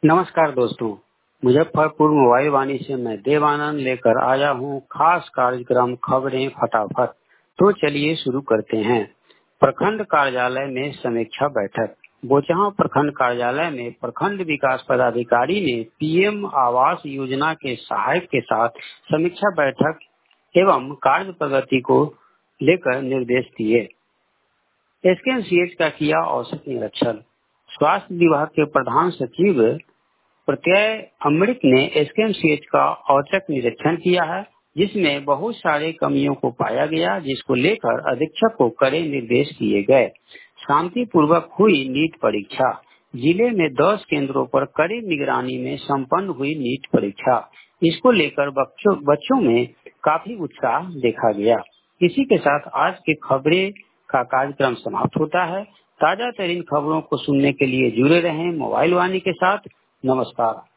नमस्कार दोस्तों, मुजफ्फरपुर मोबाइल वाणी से मैं देवानंद लेकर आया हूँ खास कार्यक्रम खबरें फटाफट। तो चलिए शुरू करते हैं। प्रखंड कार्यालय में समीक्षा बैठक। बोचहां प्रखंड कार्यालय में प्रखंड विकास पदाधिकारी ने पीएम आवास योजना के सहायक के साथ समीक्षा बैठक एवं कार्य प्रगति को लेकर निर्देश दिए। एसकेएमसीएच का किया औचक निरीक्षण। स्वास्थ्य विभाग के प्रधान सचिव प्रत्यय अमृत ने एसकेएमसीएच का औचक निरीक्षण किया है, जिसमें बहुत सारे कमियों को पाया गया, जिसको लेकर अधीक्षक को कड़े निर्देश दिए गए। शांतिपूर्वक हुई नीट परीक्षा। जिले में 10 केंद्रों पर कड़ी निगरानी में संपन्न हुई नीट परीक्षा। इसको लेकर बच्चों में काफी उत्साह देखा गया। इसी के साथ आज के खबरें का कार्यक्रम समाप्त होता है। ताजा तरीन खबरों को सुनने के लिए जुड़े रहें मोबाइल वाणी के साथ। नमस्कार।